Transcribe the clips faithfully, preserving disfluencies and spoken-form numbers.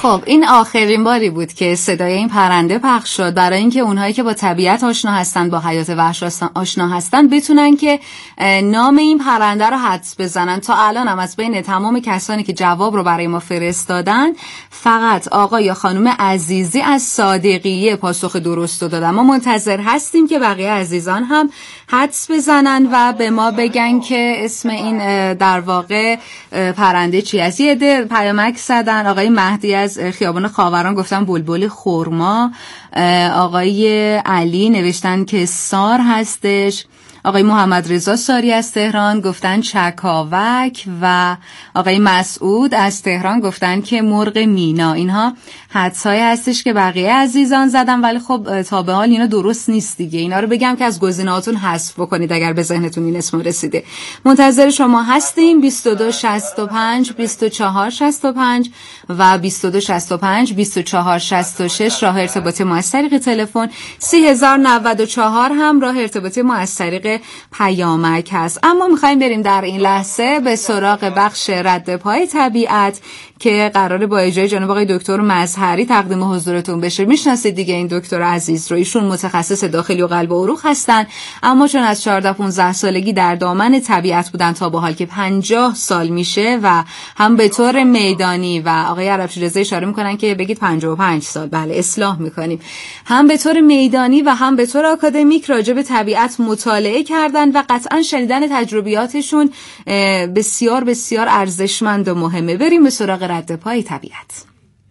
خب این آخرین باری بود که صدای این پرنده پخش شد برای اینکه اونهایی که با طبیعت آشنا هستن، با حیات وحش آشنا هستن، بتونن که نام این پرنده رو حدس بزنن. تا الان هم از بین تمام کسانی که جواب رو برای ما فرستادن فقط آقا یا خانم عزیزی از صادقیه پاسخ درست رو دادن. ما منتظر هستیم که بقیه عزیزان هم حدس بزنن و به ما بگن که اسم این در واقع پرنده چی است. یه عده پیامک زدن. آقای مهدی از خیابان خاوران گفتن بلبل خرما. آقای علی نوشتن که سار هستش. آقای محمد رضا ساری از تهران گفتن چکاوک و آقای مسعود از تهران گفتن که مرغ مینا. اینها حدسایی هستش که بقیه عزیزان زدن، ولی خب تا به حال اینا درست نیست دیگه. اینا رو بگم که از گزینه‌هاتون حذف بکنید اگر به ذهنتون این اسم رسیده. منتظر شما هستیم. بیست و دو شصت و پنج بیست و چهار شصت و پنج و بیست و دو شصت و پنج بیست و چهار شصت و شش راه ارتباط ما از طریق تلفن. سی هزار و نود و چهار هم راه ارتباط ما از طریق پیامک هست. اما میخوایم بریم در این لحظه به سراغ بخش رد پای طبیعت که قراره با اجرای جناب آقای دکتر مظهری تقدیم حضورتون بشه. میشناسید دیگه این دکتر عزیز رو. ایشون متخصص داخلی و قلب و عروق هستن، اما چون از چهارده پانزده سالگی در دامن طبیعت بودن تا به حال که پنجاه سال میشه و هم به طور میدانی و آقای عربچی رضا اشاره میکنن که بگید پنجاه و پنج سال، بله اصلاح میکنیم، هم به طور میدانی و هم به طور آکادمیک راجع به طبیعت مطالعه کردن و قطعا شنیدن تجربیاتشون بسیار بسیار ارزشمند و مهمه. بریم به سراغ رد پای طبیعت.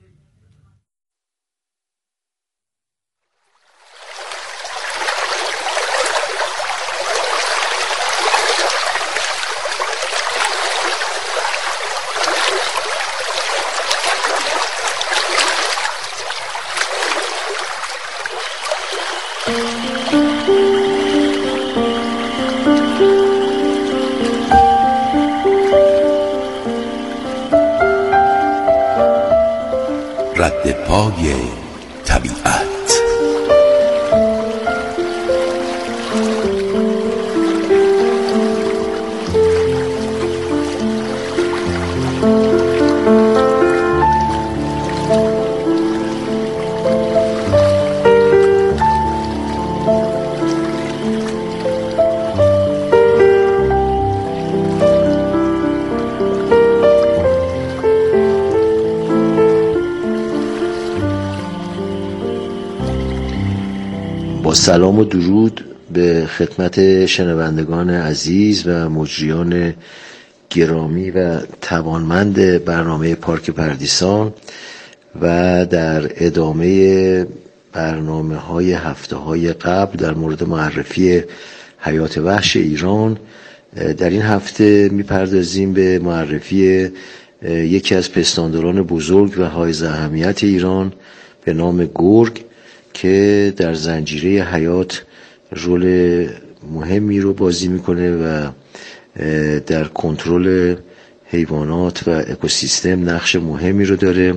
رد پای طبیعت. سلام و درود به خدمت شنوندگان عزیز و مجریان گرامی و توانمند برنامه پارک پردیسان و در ادامه برنامه های هفته های قبل در مورد معرفی حیات وحش ایران. در این هفته میپردازیم به معرفی یکی از پستانداران بزرگ و حائز اهمیت ایران به نام گرگ که در زنجیره حیات رول مهمی رو بازی میکنه و در کنترل حیوانات و اکوسیستم نقش مهمی رو داره.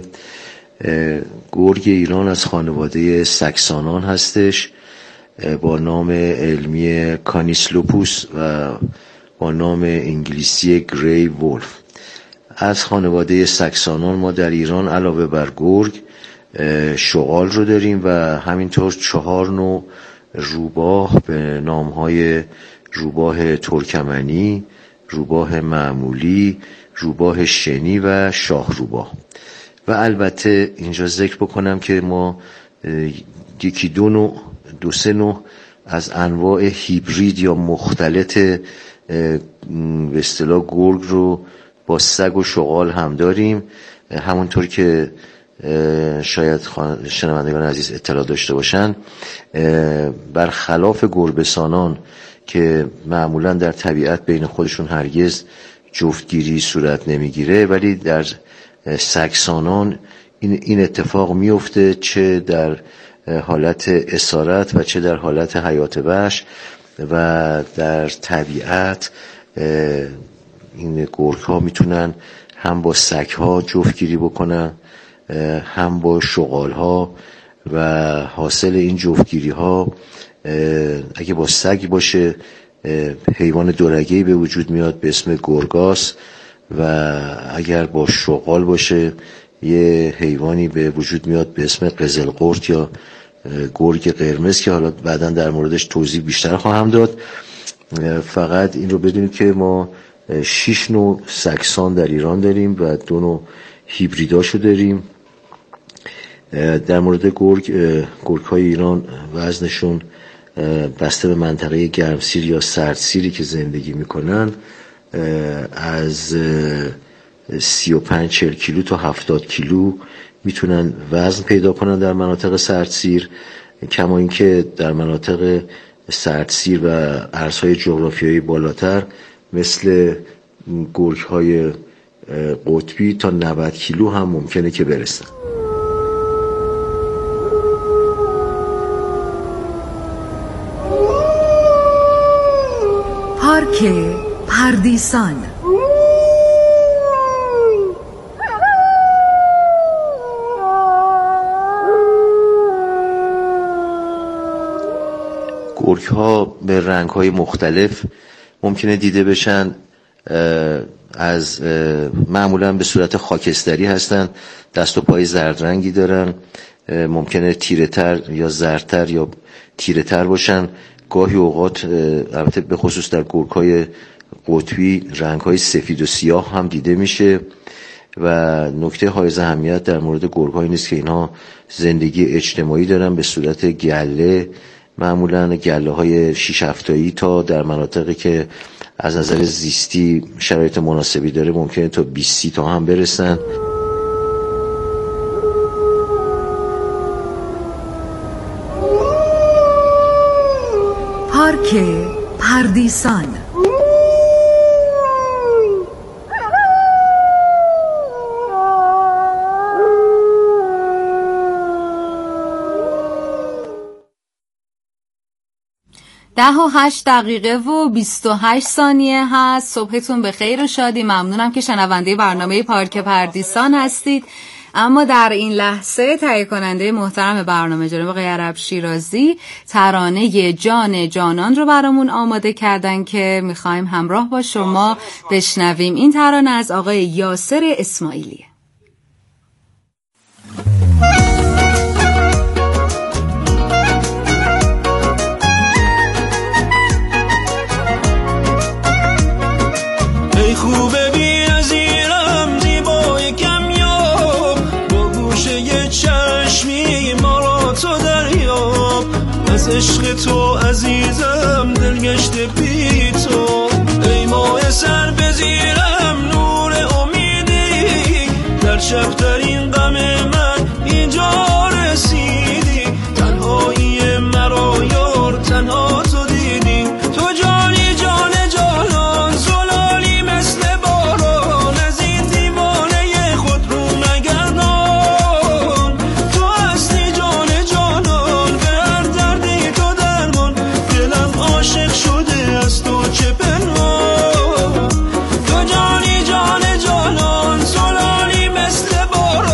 گرگ ایران از خانواده سکسانان هستش با نام علمی کانیس لوپوس و با نام انگلیسی گری وولف. از خانواده سکسانان ما در ایران علاوه بر گرگ شغال رو داریم و همینطور چهار نوع روباه به نامهای روباه ترکمنی، روباه معمولی، روباه شنی و شاه روباه. و البته اینجا ذکر بکنم که ما یکی دو نوع دو سه نوع از انواع هیبرید یا مختلط به اصطلاح گرگ رو با سگ و شغال هم داریم. همونطور که شاید شنوندگان عزیز اطلاع داشته باشن، برخلاف گربه‌سانان که معمولا در طبیعت بین خودشون هرگز جفتگیری صورت نمیگیره، ولی در سگسانان این این اتفاق میفته، چه در حالت اسارت و چه در حالت حیات وحش. و در طبیعت این گرگ ها میتونن هم با سگ ها جفتگیری بکنن هم با شغال ها و حاصل این جفتگیری ها اگه با سگ باشه حیوان دورگه‌ای به وجود میاد به اسم گرگاس و اگر با شغال باشه یه حیوانی به وجود میاد به اسم قزلقرد یا گرگ قرمز که حالا بعدا در موردش توضیح بیشتر خواهم داد. فقط این رو بدونید که ما شش نوع سگسان در ایران داریم و دو نوع هیبریداشو داریم. در مورد گرگ، گرگ های ایران وزنشون بسته به منطقه گرمسیر یا سردسیری که زندگی میکنن از سی و پنج چهل کیلو تا هفتاد کیلو میتونن وزن پیدا کنن در مناطق سردسیر، کما اینکه در مناطق سردسیر و ارزهای جغرافیایی بالاتر مثل گرگ های قطبی تا نود کیلو هم ممکنه که برسن. پارک پردیسان. گرگ ها به رنگ های مختلف ممکنه دیده بشن. از معمولا به صورت خاکستری هستن، دست و پای زرد رنگی دارن، ممکنه تیره تر یا زردتر یا تیره تر باشن. گاهی اوقات البته به خصوص در گرگ های قطبی رنگ های سفید و سیاه هم دیده میشه. و نکته حائز اهمیت در مورد گرگ های نیست که اینها زندگی اجتماعی دارن به صورت گله، معمولا گله های شیش هفتایی تا در مناطقی که از نظر زیستی شرایط مناسبی داره ممکنه تا بیست تا هم برسن. پارک پردیسان. ده و هشت دقیقه و بیست و هشت ثانیه هست. صبحتون به خیر و شادی. ممنونم که شنونده برنامه پارک پردیسان هستید. اما در این لحظه تهیه کننده محترم برنامه جناب آقای عرب شیرازی ترانه جان جانان رو برامون آماده کردن که میخوایم همراه با شما بشنویم. این ترانه از آقای یاسر اسماعیلیه. ای خوبه بی نظیرم زیبای کمیاب، با گوشه ی چشمی ما را تو دریاب. از عشق تو عزیزم دلگشته بی تو، ای ماه سر بزیرم نور امیدی. در شبترین غم من اینجا رسیدی، تنهایی مرا یار تنها تو دیدی. تو جانی جان جانان زلالی مثل باران، از این دیوانه خود رو نگردان. تو هستی جان جانان به هر دردی تو درمان، دلم عاشق شده از تو چه پنهان. تو جانی جان جانان زلالی مثل باران،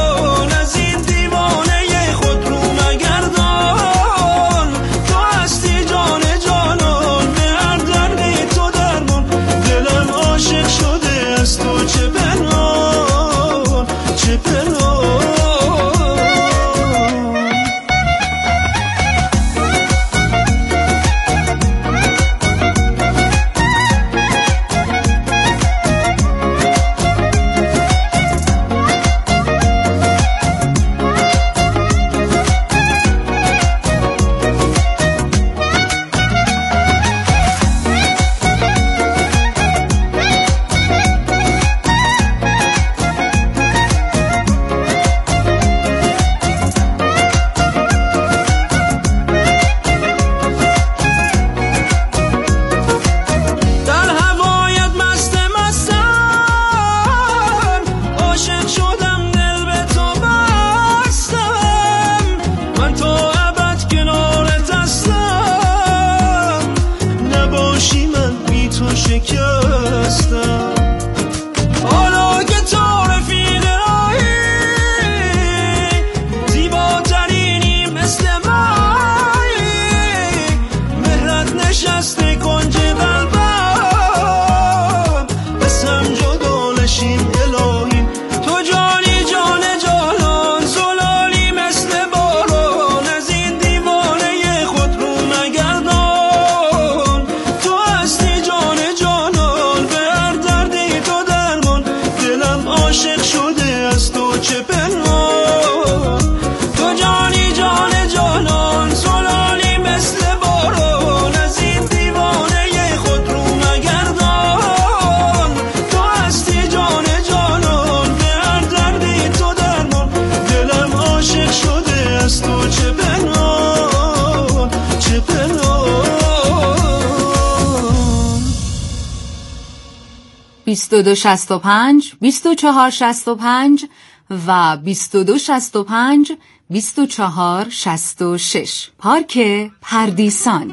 بیست و دو شصت و پنج بیست و چهار شصت و پنج و بیست و دو شصت و پنج بیست و چهار شصت و شش. پارک پردیسان.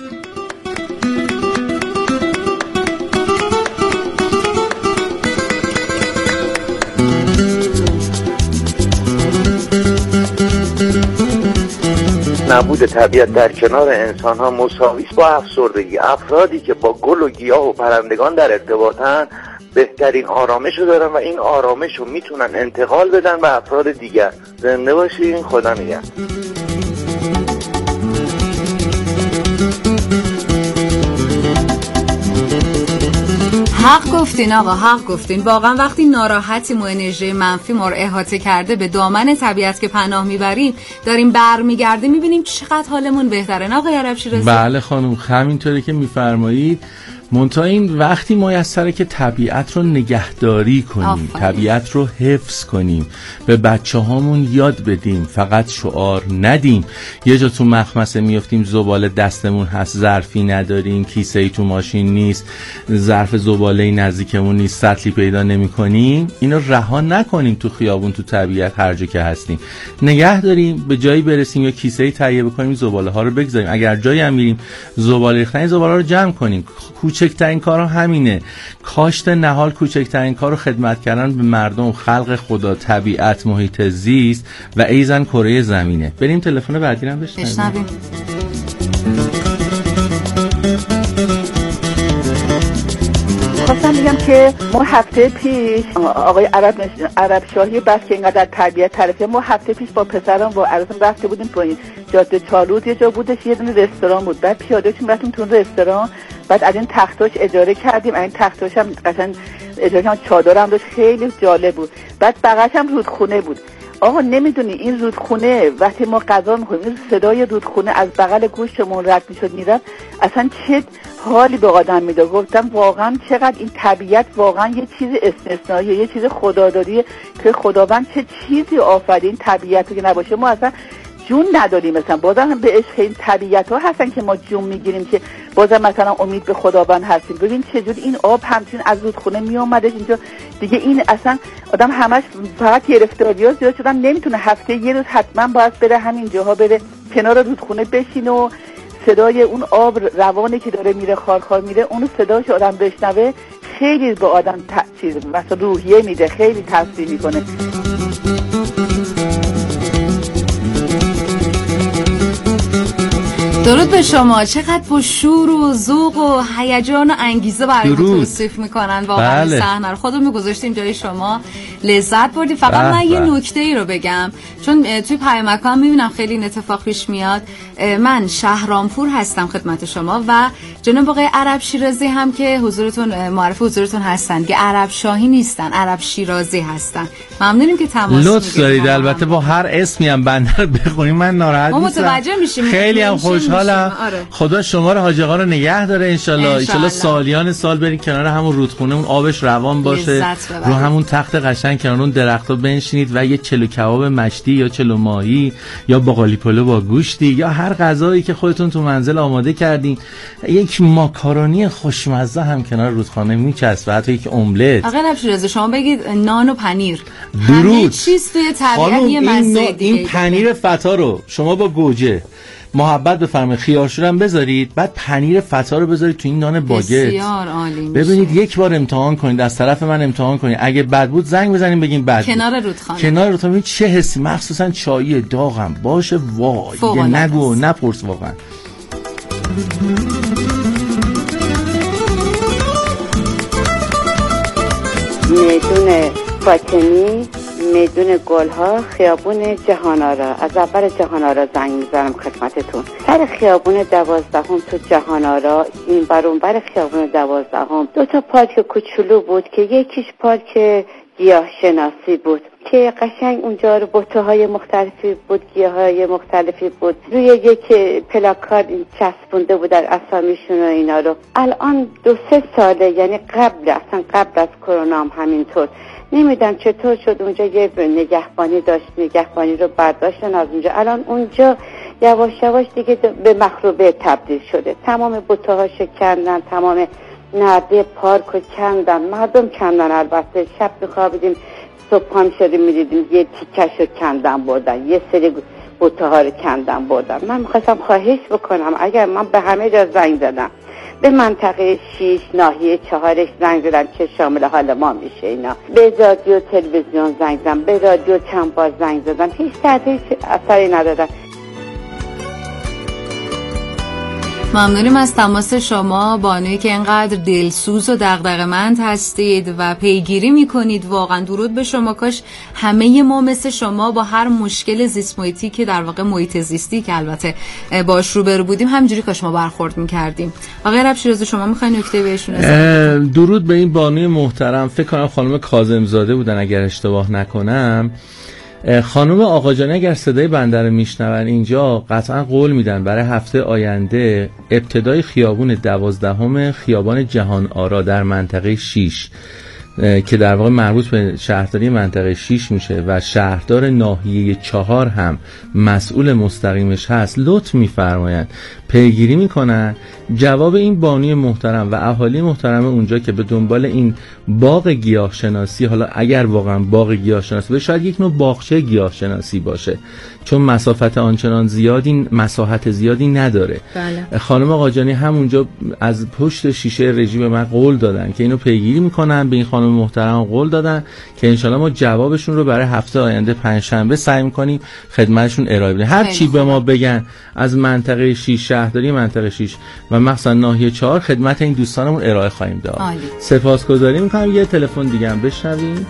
نبود طبیعت در کنار انسان ها مساوی است با افسردگی. افرادی که با گل و گیاه و پرندگان در ارتباطن بهترین آرامش رو دارن و این آرامش رو میتونن انتقال بدن به افراد دیگر. زنده باشین، خدا نگهدار. حق گفتین آقا، حق گفتین. واقعا وقتی ناراحتیم و انرژی منفی ما رو احاطه کرده به دامن طبیعت که پناه میبریم، داریم برمیگردیم، میبینیم چقدر حالمون بهتره. آقای عرب شیرازی؟ بله خانم، همینطوری که میفرمایید. منتها این وقتی میسره که طبیعت رو نگهداری کنیم، آفاید. طبیعت رو حفظ کنیم، به بچه هامون یاد بدیم، فقط شعار ندیم. یه جا تو مخمسه میافتیم زباله دستمون هست، ظرفی نداریم، کیسه ای تو ماشین نیست، ظرف زباله نزدیکمون نیست، سطلی پیدا نمی کنیم، اینو رها نکنیم تو خیابون، تو طبیعت، هر جا که هستیم نگه داریم. به جایی برسیم یا کیسه ای تهیه بکنیم، زباله ها رو بگذاریم. اگر جایی هم میریم زباله ریختن، زباله رو جمع کنیم. کوچکترین کارا همینه. کاشت نهال کوچکترین کارو خدمت کردن به مردم، خلق خدا، طبیعت، محیط زیست و ایزن کره زمینه. بریم تلفن بعدی رو بشنویم. خواستم بگم که ما هفته پیش آقای عرب عرب شاهی بس که اینقدر طبیعت طرفه، ما هفته پیش با پسرم با عروسم رفته بودیم پایین جاده چالوس، یه جا بودش یه دونه رستوران بود، بعد پیاده شدیم رفتیم تو رستوران، بعد از این تختاش اجاره کردیم. این تختاش هم قشنگ اجاره کردیم، چادر هم داشت، خیلی جالب بود. بعد بغلش هم رودخونه بود. آقا نمیدونی این رودخونه وقتی ما غذا می‌خوریم، این صدای رودخونه از بغل گوشمون رد می‌شد میرفت، اصلا چه حالی به آدم میده. گفتم واقعا چقدر این طبیعت واقعا یه چیز استثنائیه، یه چیز خداداریه که خداوند چه چیزی آفرید. طبیعت که نباشه ما اصلا جون نداریم. مثلا بازم هم به عشق این طبیعت ها هستن که ما جون میگیریم، که بازم مثلا امید به خداوند هستیم. ببین چجور این آب همچین از رودخونه می اومدش اینجا دیگه. این اصلا آدم همش فقط گرفتاری ها زیاد شدن، نمیتونه هفته یه روز حتما باید بره همین جاها، بره کنار رودخونه بشین و صدای اون آب روانی که داره میره خارخار میره، اون صداش آدم بشنوه، خیلی به آدم تاثیر مثلا روحیه میده، خیلی تاثیر میکنه. درود به شما. چقدر با شور و ذوق و هیجان و انگیزه برای توصیف میکنن واقعا بله. صحنه رو خودمون میگذاشتیم جای شما، لذت بردیم. فقط بله. من یه نکته ای رو بگم، چون توی پیامک‌ها میبینم خیلی این اتفاق پیش میاد. من شهرامپور هستم خدمت شما و جناب آقای عرب شیرازی هم که حضورتون معرف حضورتون هستن، که عرب شاهی نیستن، عرب شیرازی هستن. ممنونیم که تماس لطف دارید. البته با هر اسمی هم بنده رو بخونید من ناراحت نیستم، متوجه میشیم. خیلی هم خوشحالم. آره. خدا شما رو حاج آقا رو نگه داره ان شاء الله. ان شاء الله سالیان سال برین کنار همون رودخونه، اون آبش روان باشه، رو همون تخت قشنگ کنار اون درخت‌ها بنشینید و یه چلو کباب مشتی یا چلو ماهی یا باقالی پلو با گوشتی یا هر غذایی که خودتون تو منزل آماده کردین، یک ماکارونی خوشمزه هم کنار رودخانه میچسبه، حتی یک املت. آقا نبشیرازه شما بگید نان و پنیر، درود. چیز توی طبیعت یه مزه دیگه. این پنیر فتا رو شما با گوجه محبت بفرمایید خیارشور هم بذارید، بعد پنیر فتا رو بذارید تو این نان باگت. بسیار عالی. ببینید یک بار امتحان کنید، از طرف من امتحان کنید، اگه بد بود زنگ بزنید بگین بد. کنار رودخانه. کنار رودخانه چه حسی، مخصوصا چایی داغم باشه، وای دیگه نگو نپرس واقعا. میدون فاطمی، میدون گلها، خیابون جهان‌آرا. از اول جهان‌آرا زنگ میزنم خدمتتون. سر خیابون دوازدهم تو جهان‌آرا، این بر اون بر خیابون دوازدهم دو تا پارک کوچولو بود که یکیش پارک گیاه شناسی بود که قشنگ اونجا رو بوته‌های مختلفی بود، گیاهای مختلفی بود، روی یک پلاکارد چسبونده بود در اسامیشون و اینا رو. الان دو سه ساله، یعنی قبل اصلا قبل از کرونا هم همینطور، نمیدونم چطور شد اونجا یه نگهبانی داشت، نگهبانی رو برداشتن از اونجا. الان اونجا یواش یواش دیگه به مخروبه تبدیل شده، تمام بوته‌ها شکندن، تمام نرده پارک و کندن، مردم کندن، البته شب میخوابیدیم صبح پا میشدیم میدیدیم یه تیکش رو کندن بردن، یه سری بوته ها رو کندن بردن. من میخواستم خواهش بکنم اگر من به همه جا زنگ زدم، به منطقه شیش ناحیه چهارش زنگ زدم که شامل حال ما میشه اینا، به رادیو تلویزیون زنگ زدم، به رادیو چند بار زنگ زدم، هیچ تحت هیچ اثری ندادن. ممنونیم از تماس شما بانویی که اینقدر دلسوز و دغدغه‌مند هستید و پیگیری میکنید. واقعا درود به شما. کاش همه ما مثل شما با هر مشکل زیست محیطی که در واقع محیط زیستی که البته باش روبرو بودیم همینجوری کاش ما برخورد میکردیم. آقای عرب شیرازی شما میخواین نکته بهشون بزنید؟ درود به این بانوی محترم. فکر کنم خانم کاظم‌زاده بودن اگر اشتباه نکنم. خانم آقاجانی اگر صدای بنده رو میشنون اینجا قطعا قول میدن برای هفته آینده ابتدای خیابون دوازدهم خیابان جهان آرا در منطقه شیش که در واقع مربوط به شهرداری منطقه شیش میشه و شهردار ناحیه چهار هم مسئول مستقیمش هست، لطف میفرمایند پیگیری میکنن جواب این بانوی محترم و اهالی محترم اونجا که به دنبال این باغ گیاه شناسی، حالا اگر واقعا باغ گیاه شناسی باشه شاید یک نوع باغچه گیاه شناسی باشه چون مسافت آنچنان زیادی مساحت زیادی نداره. بله. خانم آقاجانی همونجا از پشت شیشه رژی به من قول دادن که اینو پیگیری میکنن، به این خانم محترم قول دادن که انشالله ما جوابشون رو برای هفته آینده پنجشنبه سعی میکنیم خدمتشون ارائه بدیم. هر چی به ما بگن از منطقه شیش، شهرداری منطقه شیش و مثلا ناحیه چهار خدمت این دوستانمون ارائه خواهیم داد. سپاسگزاری میکنم. یه تلفن دیگه هم بشنویم.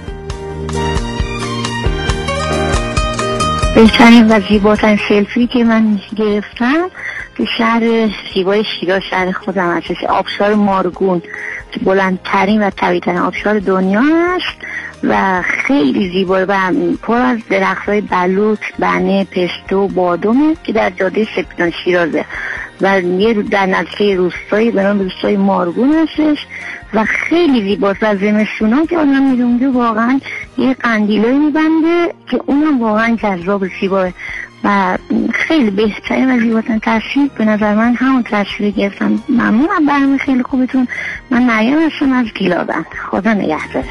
بهترین و زیباترین سلفی که من گرفتم تو شهر زیبای شیراز، شهر خودم هست، آبشار مارگون که بلندترین و طبیعی‌ترین آبشار دنیا است و خیلی زیبا و پر از درخت‌های بلوط، بنه، پستو، بادامه که در جاده سپیدان شیرازه و یه در نزدیکی روستایی به نام روستای مارگون هستش و خیلی زیباست و زمستونا که آدم میره اونجا واقعا یه قندیلایی میبنده که اونم واقعا جذاب زیباه و خیلی بهترین و زیباترین تصویر به نظر من همون تصویر گرفتم. ممنونم برنامه خیلی خوبتون. من مریم هستم از گیلابند. خدا نگهدار.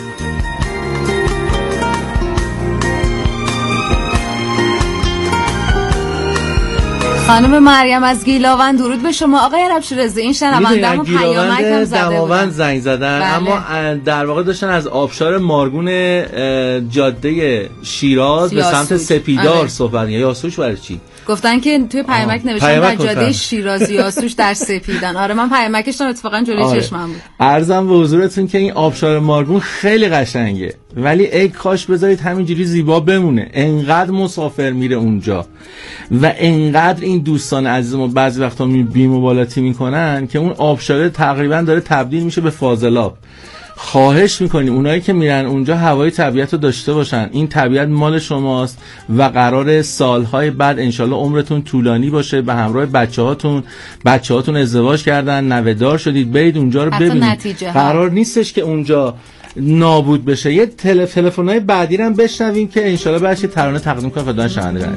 خانم مریم از گیلاوند درود به شما. آقای عرب شیرازی این شنونده‌مون پیامک هم زده بودن زنگ زدن. بله. اما در واقع داشتن از آبشار مارگون جاده شیراز به سمت سپیدار آره. صحبت یا یاسوش برای چی؟ گفتن که توی پیامک نوشتن در جاده شیراز یاسوش در سپیدان. آره من پیامکش رو اتفاقا جلوی آره. چشمم بود. عرضم به حضورتون که این آبشار مارگون خیلی قشنگه ولی ای کاش بذارید همینجوری زیبا بمونه. انقدر مسافر میره اونجا و انقدر این دوستان عزیز ما بعضی وقتا می بی‌مبالاتی میکنن که اون آبشار تقریبا داره تبدیل میشه به فاضلاب. خواهش میکنیم اونایی که میرن اونجا هوای طبیعت رو داشته باشن. این طبیعت مال شماست و قرار سالهای بعد انشالله عمرتون طولانی باشه، به همراه بچه هاتون بچه هاتون ازدواج کردن، نوه‌دار شدید، برید اونجا رو ببینید. قرار نیستش که اونجا نابود بشه. یه تل... تلفن‌های بعدی رو هم بشنویم که انشالله بعدش ترانه تقدیم کنم خدمت شنوندگان.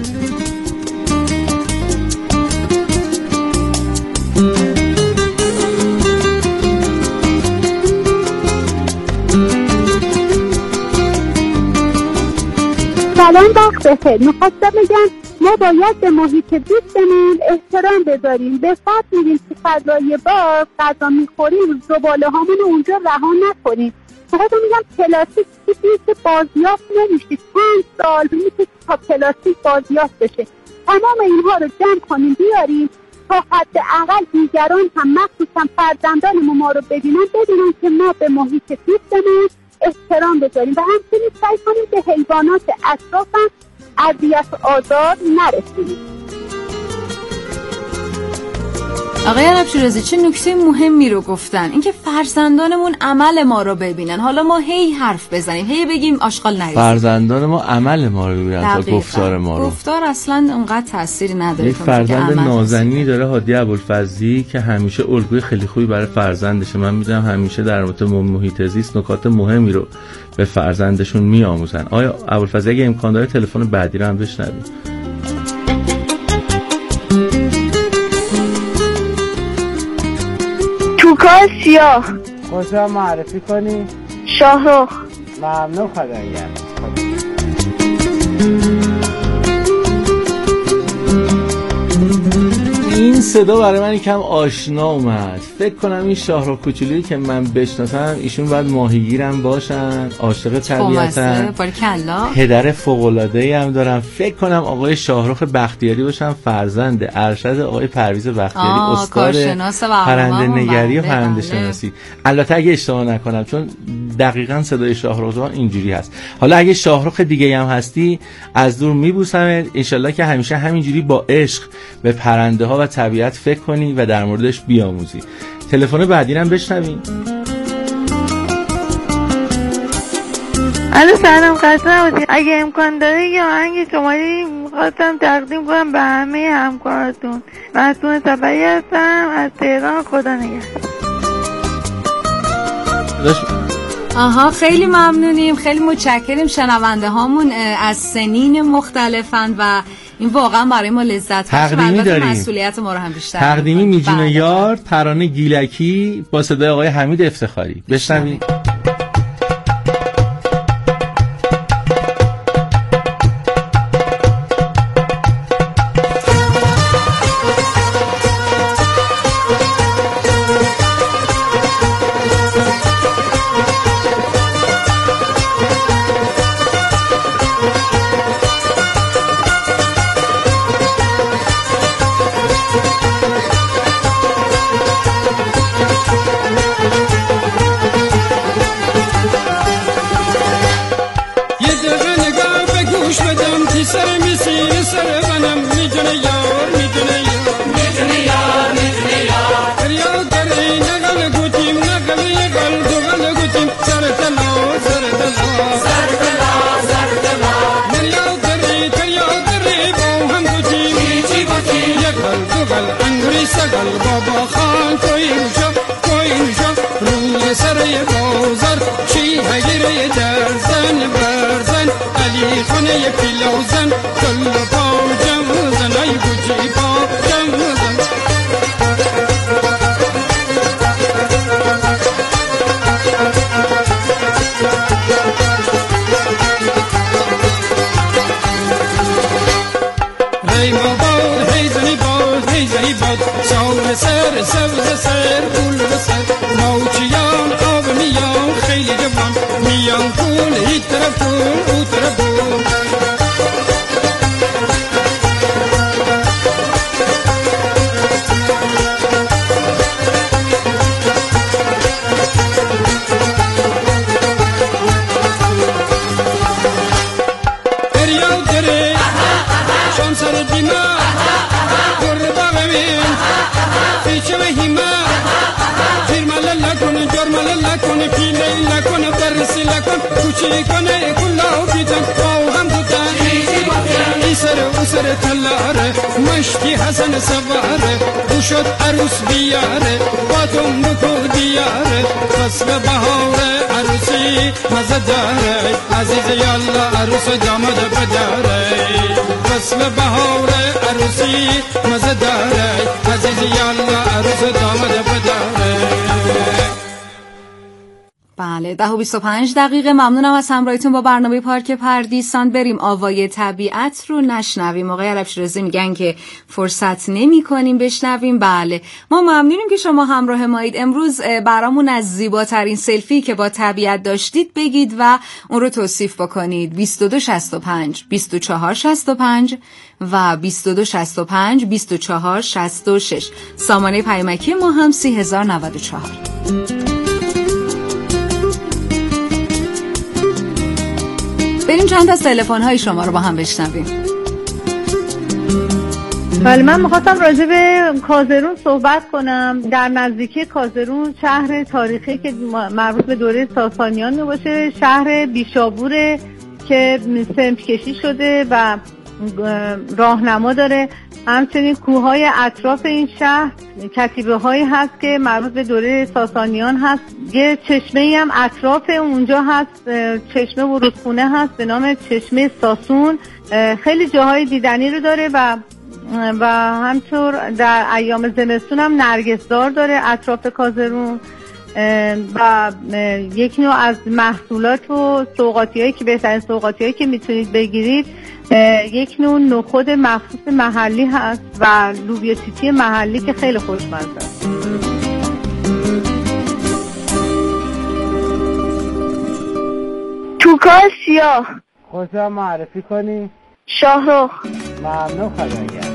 سلام وقت بخیر. میخواستم بگم ما باید به محیط زیستمون احترام بذاریم. به فرد میریم تو فضای باغ غذا میخوریم زباله هامون اونجا رها نکنیم. فقط میگم پلاستیک چیزی که بازیافت نمیشه، چند سال میشه تا پلاستیک بازیافت بشه. تمام اینها رو جمع کنیم بیاریم تا حداقل دیگران هم مخصوصا فرزندان ما رو ببینن ببینن که ما به محیط زیستمون احترام بذاریم و همچنین سعی کنیم به حیوانات اطراف هم اذیت و آزار نرسیم. آقای عرب شیرازی چه نکته مهمی رو گفتن، اینکه فرزندانمون عمل ما رو ببینن. حالا ما هی حرف بزنیم هی بگیم آشغال نریزیم، فرزندان ما عمل ما رو ببینن تا گفتار ما رو. گفتار اصلا اونقدر تأثیری نداره. یک فرزند نازنینی داره هادی ابوالفضلی که همیشه الگوی خیلی خوبی برای فرزندشه. من میدونم همیشه در مورد محیط زیست نکات مهمی رو به فرزندشون میآموزن. آیا ابوالفضلی اگه امکان داره تلفن بعدی رو هم بشنویم؟ توکای سیاه. کجا معرفی کنی؟ شاهرخ. ممنون خدایا. این صدا برای من یکم آشنا اومد. فکر کنم این شاهرخ کوچولویی که من بشناسم ایشون باید ماهیگیرم باشن، عاشق طبیعتن، پدر فوق‌العاده‌ای هم دارن. فکر کنم آقای شاهرخ بختیاری باشن، فرزند ارشد آقای پرویز بختیاری، استاد پرنده نگری و پرنده شناسی. البته اگه اشتباه نکنم چون دقیقاً صدای شاهرخ اینجوری هست. حالا اگه شاهرخ دیگه هم هستی از دور میبوسمت. ان شاءالله که همیشه همینجوری با عشق به پرنده ها و طبیعت فکر کنی و در موردش بیاموزی. تلفن بعدی رو بشنویم. الو سلام، خسته نباشید. اگه امکان داره یه آهنگ شمالی می‌خواستم تقدیم کنم به همه همکاراتون. مسئول سفری هستم از تهران. خدا نگهدار. آها خیلی ممنونیم، خیلی متشکریم. شنونده هامون از سنین مختلفن و این واقعا برای ما لذت بخشه. تقدیمی داریم، مسئولیت ما رو هم بیشتر. تقدیمی میجون یار، ترانه گیلکی با صدای آقای حمید افتخاری. بشنوید. حسن سواره او شد عروس بیاره با تم بکو دیاره فصل بهار عروسی مزه داره عزیز یالله عروس داماد بداره فصل بهار عروسی مزه داره عزیز یالله عروس داماد بداره. بله ده و بیست و پنج دقیقه. ممنونم از همراهیتون با برنامه پارک پردیسان. بریم آوای طبیعت رو نشنویم. آقای عرب شیرازی میگن که فرصت نمی کنیم بشنویم. بله ما ممنونیم که شما همراه مایید. امروز برامون از زیباترین سلفی که با طبیعت داشتید بگید و اون رو توصیف بکنید. بیست و دو شصت و پنج بیست و چهار شصت و پنج و بیست و دو شصت و پنج بیست و چهار شصت و شش. سامانه پیامکی ما هم سی هزار و نود و چهار. بریم چند از تلفن‌های شما رو با هم بشنویم. بله من می‌خواستم راجع به کازرون صحبت کنم. در نزدیکی کازرون شهر تاریخی که مربوط به دوره ساسانیان میباشه، شهر بیشابوره که سمت کشی شده و راهنما داره. همچنین کوههای اطراف این شهر کتیبه هایی هست که مربوط به دوره ساسانیان هست. یه چشمه هم اطراف اونجا هست، چشمه و رودخونه هست به نام چشمه ساسون. خیلی جاهای دیدنی رو داره و و همطور در ایام زمستون هم نرگسدار داره اطراف کازرون و یک نوع از محصولات و سوغاتی هایی که بهترین سوغاتی هایی که میتونید بگیرید یک نوع نخود مخصوص محلی هست و لوبیا چیچی محلی که خیلی خوشمزه است. توکا سیاه. خودت معرفی کنی؟ شاهرخ. ممنون خداگر.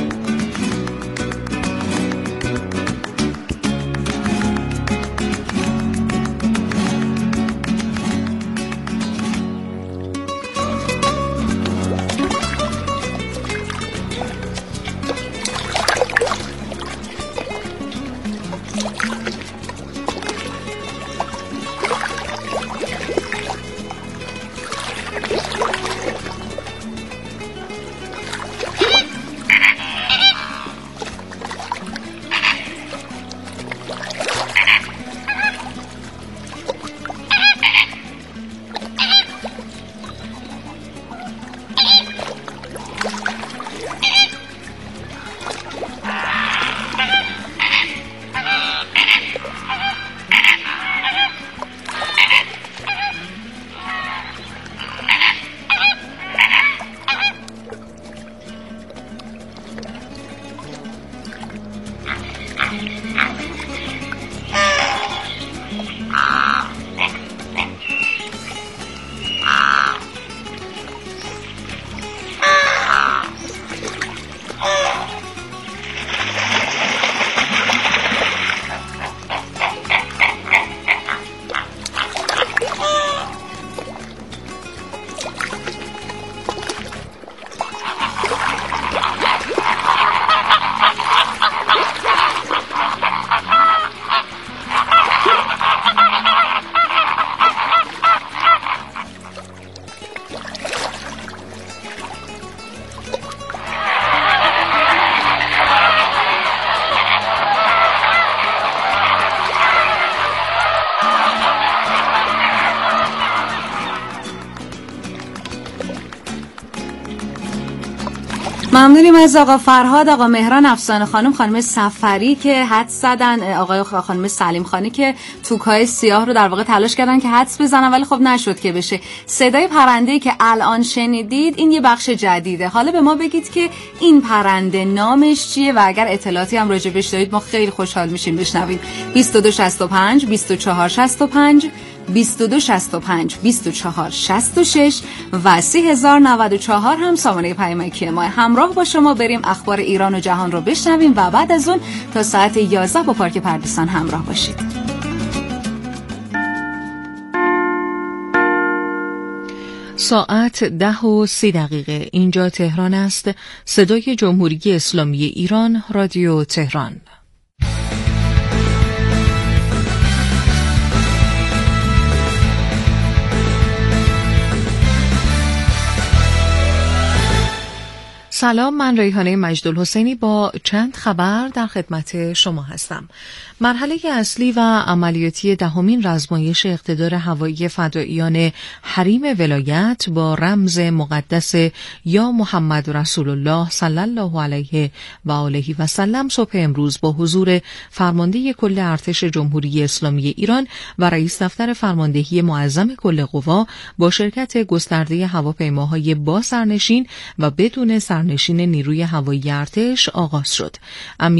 ممنونیم از آقا فرهاد، آقا مهران، افسانه خانم، خانم سفری که حدس زدن، آقای خانم سلیم خانی که توکای سیاه رو در واقع تلاش کردن که حدس بزنن ولی خب نشد که بشه. صدای پرنده‌ای که الان شنیدید این یه بخش جدیده. حالا به ما بگید که این پرنده نامش چیه و اگر اطلاعاتی هم راجبش دارید ما خیلی خوشحال میشیم بشنویم. بیست و دو شصت و پنج بیست و چهار شصت و پنج بیست و دو شصت و پنج بیست و چهار شصت و شش و سی هزار و نود و چهار هم سامانه پیامکی ما. همراه با شما بریم اخبار ایران و جهان رو بشنویم و بعد از اون تا ساعت یازده با پارک پردیسان همراه باشید. ساعت ده و سی دقیقه. اینجا تهران است. صدای جمهوری اسلامی ایران، رادیو تهران. سلام، من ریحانه مجدالحسینی با چند خبر در خدمت شما هستم. مرحله اصلی و عملیاتی دهمین رزمایش اقتدار هوایی فدائیان حریم ولایت با رمز مقدس یا محمد رسول الله صلی الله علیه و آله و سلم صبح امروز با حضور فرمانده کل ارتش جمهوری اسلامی ایران و رئیس دفتر فرماندهی معظم کل قوا با شرکت گسترده هواپیماهای با سرنشین و بدون سرنشین نیروی هوایی ارتش آغاز شد.